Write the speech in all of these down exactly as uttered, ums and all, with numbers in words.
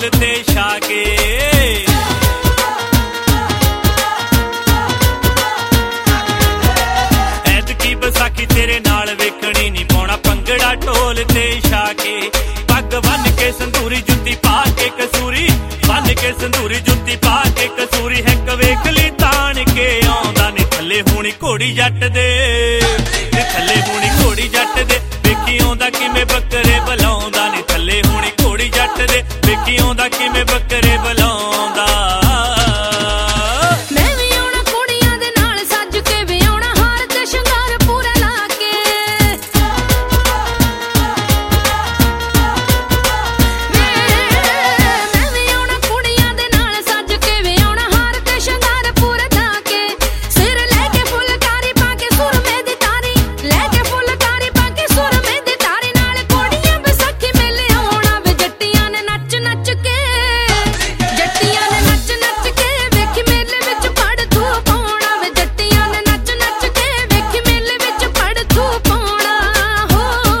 ਢੋਲ ਤੇ ਛਾ ਕੇ। ਐਤਕੀ ਵਿਸਾਖੀ ਤੇਰੇ ਨਾਲ ਵੇਖਣੀ ਨੀ, ਪਾਉਣਾ ਭੰਗੜਾ ਢੋਲ ਤੇ ਛਾ ਕੇ। ਪੱਗ ਬੰਨ ਕੇ ਸੰਧੂਰੀ ਜੁੱਤੀ ਪਾ ਕੇ ਕਸੂਰੀ, ਬੰਨ ਕੇ ਸੰਧੂਰੀ ਜੁੱਤੀ ਪਾ ਕੇ ਕਸੂਰੀ। ਹੈਕ ਵੇਖ ਲਈ ਤਾਣ ਕੇ ਆਉਂਦਾ ਨੀ ਥੱਲੇ ਹੋਣੀ ਘੋੜੀ ਜੱਟ ਦੇ, ਨੀ ਥੱਲੇ ਹੋਣੀ ਘੋੜੀ ਜੱਟ ਦੇ। ਵੇਖੀ ਆਉਂਦਾ ਕਿਵੇਂ ਬੱਕਰੇ ਬੁਲਾਉਂਦਾ ਨੀ ਥੱਲੇ ਹੋਣੀ ਘੋੜੀ ਜੱਟ ਦੇ। ਵੇਖੀ ਆਉਂਦਾ ਕਿਵੇਂ ਬੱਕਰੇ ਬੁਲਾਉਂਦਾ। ਮੈਂ ਵੀ ਆਉਣਾ ਕੁੜੀਆਂ ਦੇ ਨਾਲ ਸੱਜ ਕੇ, ਵੀ ਆਉਣਾ ਹਾਰ ਤੇ ਸ਼ਿੰਗਾਰ ਪੂਰਾ ਲਾ ਕੇ। ਮੈਂ ਵੀ ਆਉਣਾ ਕੁੜੀਆਂ ਦੇ ਨਾਲ ਸੱਜ ਕੇ, ਵੀ ਆਉਣਾ ਹਾਰ ਤੇ ਸ਼ਿੰਗਾਰ ਪੂਰਾ ਲਾ ਕੇ। ਸਿਰ ਲੈ ਕੇ ਫੁਲਕਾਰੀ ਪਾ ਕੇ ਸੁਰਮੇ ਦੀ ਤਾਰੀ, ਲੈ ਕੇ ਫੁਲਕਾਰੀ ਪਾ ਕੇ ਸੁਰਮੇ ਦੀ ਤਾਰੀ। ਨਾਲ ਕੁੜੀਆਂ ਵਿਸਾਖੀ ਮੇਲੇ ਆਉਣਾ ਵੇ ਜੱਟੀਆਂ ਨੇ ਨੱਚ ਨੱਚ ਕੇ, ਜੱਟੀਆਂ ਨੇ ਨੱਚ ਨੱਚ ਕੇ। ਵੇਖੀ ਮੇਲੇ ਵਿੱਚ ਪੜ ਥੂ ਪਾਉਣਾ ਵੇ ਜੱਟੀਆਂ ਨੇ ਨੱਚ ਨੱਚ ਕੇ। ਵੇਖੀ ਮੇਲੇ ਵਿੱਚ ਪੜ ਥੂ ਪਾਉਣਾ ਹੋ।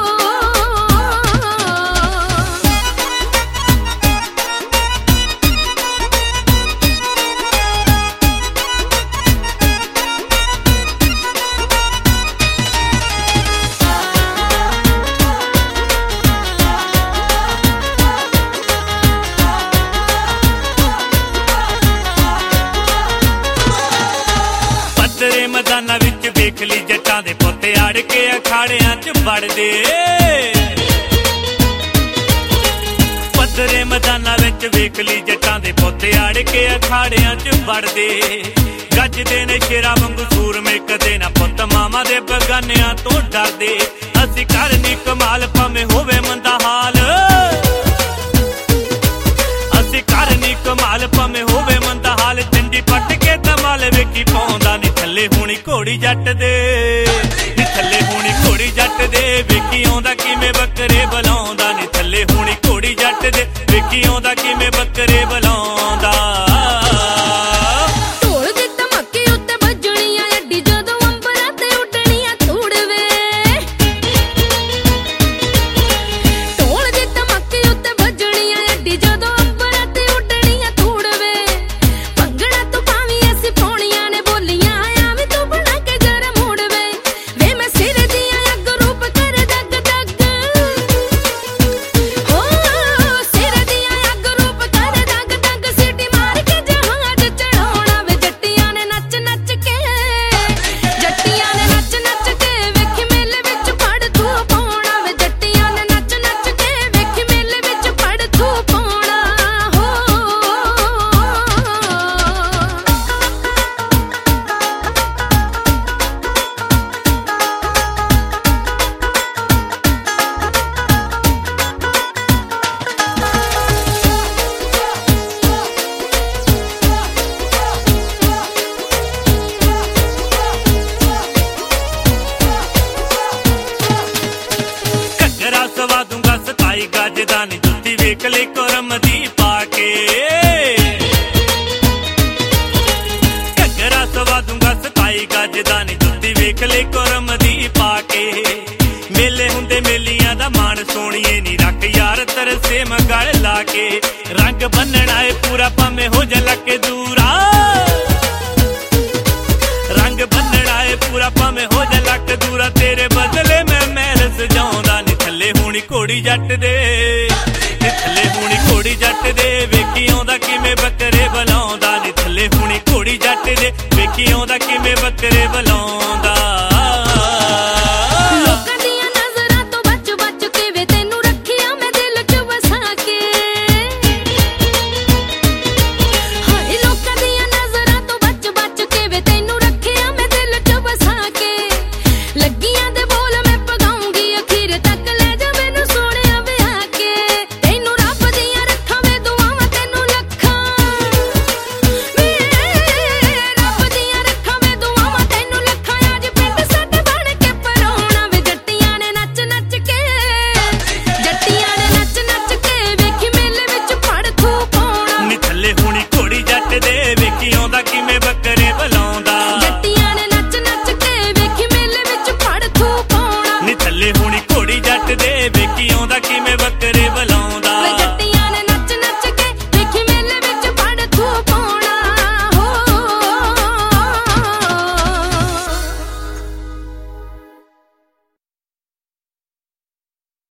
ਪੱਧਰੇ ਮੈਦਾਨਾਂ ਵਿੱਚ ਵੇਖ ਲਈ ਜੱਟਾਂ ਦੇ ਪੁੱਤ ਅੜ ਕੇ ਅਖਾੜਿਆਂ 'ਚ ਵੜਦੇ। ਪੱਧਰੇ ਮੈਦਾਨਾਂ ਵਿੱਚ ਵੇਖ ਲਈ ਜੱਟਾਂ ਦੇ ਪੁੱਤ ਅੜ ਕੇ ਅਖਾੜਿਆਂ 'ਚ ਵੜਦੇ। ਗੱਜਦੇ ਨੇ ਸ਼ੇਰਾਂ ਵਾਂਗੂ ਸੂਰਮੇ, ਕਦੇ ਨਾ ਪੁੱਤ ਮਾਮਾ ਦੇ ਬਗਾਨਿਆਂ ਤੋਂ ਡਰਦੇ। ਅਸੀਂ ਕਰਨੀ ਕਮਾਲ ਭਾਵੇਂ ਹੋਵੇ ਮੰਦਾ ਹਾਲ, ਅਸੀਂ ਕਰਨੀ ਕਮਾਲ ਭਾਵੇਂ ਹੋਵੇ ਮੰਦਾ ਹਾਲ। ਚੰਡੀ ਪੱਟ ਕੇ ਧਮਾਲ ਵੇਖੀ ਪਾਉਂਦਾ ਨੀ ਥੱਲੇ ਹੋਣੀ ਘੋੜੀ ਜੱਟ ਦੇ, ਨੀ ਥੱਲੇ ਹੋਣੀ ਘੋੜੀ ਜੱਟ ਦੇ। ਵੇਖੀ ਆਉਂਦਾ ਕਿਵੇਂ ਬੱਕਰੇ ਬੁਲਾਉਂਦਾ ਨੀ ਥੱਲੇ ਹੋਣੀ ਘੋੜੀ ਜੱਟ ਦੇ। ਵੇਖੀ ਆਉਂਦਾ ਕਿਵੇਂ ਬੱਕਰੇ ਬੁਲਾਉਂਦਾ। ਢੋਲ ਦੀ ਧਮਕੀ ਉੱਤੇ ਵੱਜਣੀਆਂ ਅੱਡੀ, ਜਦੋਂ ਅੰਬਰਾਂ ਤੇ ਉੱਡਣੀਆਂ ਧੂੜਵੇ। ਢੋਲ ਦੀ ਧਮਕੀ ਉੱਤੇ ਵੱਜਣੀਆਂ ਅੱਡੀ, ਜਦੋਂ ਅੰਬਰਾਂ ਤੇ ਉੱਡਣੀਆਂ ਧੂੜਵੇ। ਭੰਗੜਾ ਤੂੰ ਪਾਵੀਂ ਅਸੀਂ ਪਾਉਣੀਆਂ ਨੇ ਬੋਲੀਆਂ, ਆਵੀਂ ਤੂੰ ਬਣਾ ਕੇ ਜਰਾ ਮੋੜਵੇ। ਵੇ ਮੈਂ ਸਿਰ ਦੀਆਂ ਅੱਗ ਰੂਪ ਕਰ ਦਗ ਦਗ ਹੋ, ਸਿਰ ਦੀਆਂ ਅੱਗ ਰੂਪ ਕਰ ਦਗ ਦਗ। ਸੀਟੀ ਮਾਰ ਕੇ ਜਹਾਜ਼ ਚੜਾਉਣਾ ਵੇ ਜੱਟੀਆਂ ਨੇ ਨੱਚ ਨੱਚ ਕੇ, ਜੱਟੀਆਂ ਨੇ ਨੱਚ ਨੱਚ ਕੇ। ਵੇਖੀ ਮੇਲੇ ਵਿੱਚ ਪੜ ਥੂ ਪਾਉਣਾ ਵੇ ਜੱਟੀਆਂ ਨੇ ਨੱਚ ਨੱਚ ਕੇ। ਵੇਖੀ ਮੇਲੇ ਵਿੱਚ ਪੜ ਥੂ ਪਾਉਣਾ ਹੋ। ਘੱਗਰਾ ਸਵਾ ਦੂੰਗਾ ਸਤਾਈ ਗਜ ਦਾ ਨੀ, ਜੁੱਤੀ ਵੇਖ ਲਈ ਕੁਰਮ ਦੀ ਪਾ ਕੇ। ਘੱਗਰਾ ਸਵਾ ਦੂੰਗਾ ਸਤਾਈ ਗਜ ਦਾ ਨੀ, ਜੁੱਤੀ ਵੇਖ ਲਈ ਕੁਰਮ ਦੀ ਪਾ ਕੇ। ਮੇਲੇ ਹੁੰਦੇ ਮੇਲੀਆਂ ਦਾ ਮਾਣ ਸੋਣੀਏ ਨੀ, ਰੱਖ ਯਾਰ ਤਰਸੇ ਮਗਲ ਲਾ ਕੇ। ਰੰਗ ਬੰਨਣਾ ਏ ਪੂਰਾ ਭਾਵੇਂ ਹੋ ਜਾ ਲੱਕੇ ਦੂਰਾ, ਰੰਗ ਬੰਨਣਾ ਏ ਪੂਰਾ ਭਾਵੇਂ ਹੋ ਜਾ ਲੱਕ ਦੂਰਾ। ਤੇਰੇ ਬਦਲੇ ਮੈਂ ਮਹਿਲ ਸਜਾਉਂਦਾ ਨੀ ਥੱਲੇ ਹੋਣੀ ਘੋੜੀ ਜੱਟ ਦੇ, ਨੀ ਥੱਲੇ ਹੋਣੀ ਘੋੜੀ ਜੱਟ ਦੇ। ਵੇਖੀ ਆਉਂਦਾ ਕਿਵੇਂ ਬੱਕਰੇ ਬੁਲਾਉਂਦਾ ਨੀ ਥੱਲੇ ਹੋਣੀ ਘੋੜੀ ਜੱਟ ਦੇ। ਵੇਖੀ ਆਉਂਦਾ ਕਿਵੇਂ ਬੱਕਰੇ ਬੁਲਾਉਂਦਾ। ਲੋਕਾਂ ਦੀਆਂ ਨਜ਼ਰਾਂ ਤੋਂ ਬਚ ਬਚ ਕੇ ਵੇ ਤੈਨੂੰ ਰੱਖਿਆ ਮੈਂ ਦਿਲ 'ਚ ਵਸਾ ਕੇ। ਹਾਏ ਲੋਕਾਂ ਦੀਆਂ ਨਜ਼ਰਾਂ ਤੋਂ ਬਚ ਬਚ ਕੇ ਵੇ ਤੈਨੂੰ ਰੱਖਿਆ ਮੈਂ ਦਿਲ 'ਚ ਵਸਾ ਕੇ। ਲੱਗੀਆਂ ਦੇ ਬੋਲ ਮੈਂ ਪਗਾਉਂਗੀ ਅਖੀਰ ਤੱਕ, ਲੈ ਜਾ ਮੈਨੂੰ ਸੋਹਣਿਆ ਵਿਆਹ ਕੇ। ਤੈਨੂੰ ਰੱਬ ਦੀਆਂ ਰੱਖਾਂ ਵੇ ਦੁਆਵਾਂ ਤੈਨੂੰ ਲੱਖਾਂ, ਵੇ ਰੱਬ ਦੀਆਂ ਰੱਖਾਂ ਵੇ ਦੁਆਵਾਂ ਤੈਨੂੰ ਲੱਖਾਂ। ਅੱਜ ਪਿੰਡ ਸਾਡੇ ਬਣ ਕੇ ਪਰਾਉਣਾ ਵੇ ਜੱਟੀਆਂ ਨੇ ਨੱਚ ਨੱਚ ਕੇ, ਜੱਟੀਆਂ ਨੇ ਨੱਚ ਨੱਚ ਕੇ। ਵੇਖੀ ਮੇਲੇ ਵਿੱਚ ਪੜ ਥੂ ਪਾਉਣਾ ਨੀ ਥੱਲੇ ਹੋਣੀ ਘੋੜੀ ਜੱਟ ਦੇ। ਵੇਖੀ ਆਉਂਦਾ ਕਿਵੇਂ ਬੱਕਰੇ